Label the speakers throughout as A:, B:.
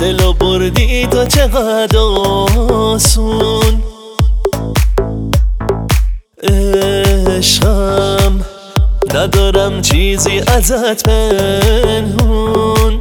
A: دلو بردی تا چقدر آسون. عشقم ندارم چیزی ازت پنهون.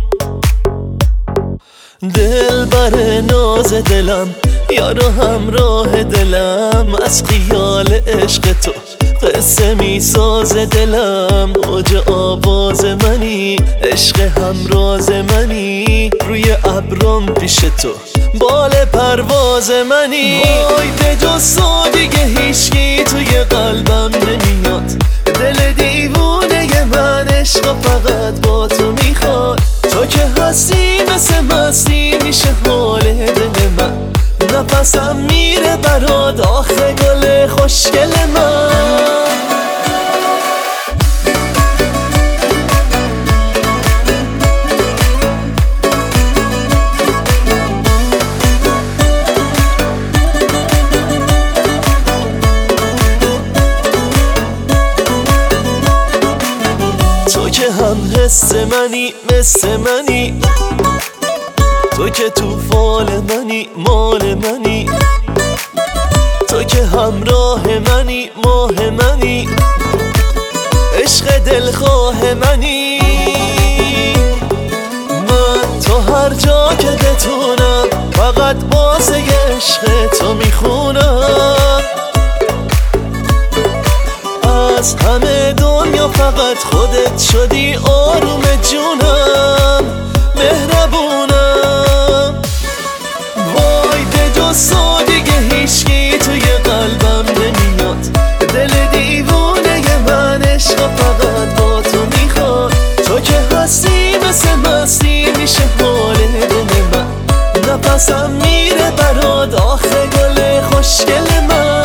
A: دل بر ناز دلم یارو همراه دلم، از خیال عشق تو قصه می ساز دلم. اوج آواز منی، عشق همراز منی، روی ابرم پیش تو بال پرواز منی. وای به جز تو دیگه هیچکی توی قلبم نمیاد، دل دیوونه من عشق فقط با تو میخواد. تو که هستی مثل مستی میشه حال دل من، نفسم میره برات آخه گل خوشگل من. تو که هم حس منی مثل منی، تو که تو فال منی مال منی، تو که همراه منی ماه منی، عشق دلخواه منی. من تو هر جا که بتونم فقط واسه عشق تو میخونم. از همه دنیا فقط خودت شدی آروم جونم، مهربونم. وای به جز تو دیگه هیچکی توی قلبم نمیاد، دل دیوونه من عشق فقط با تو میخواد. تو که هستی مثل مستی میشه حال دل من، نفسم میره برات آخه گل خوشگل من.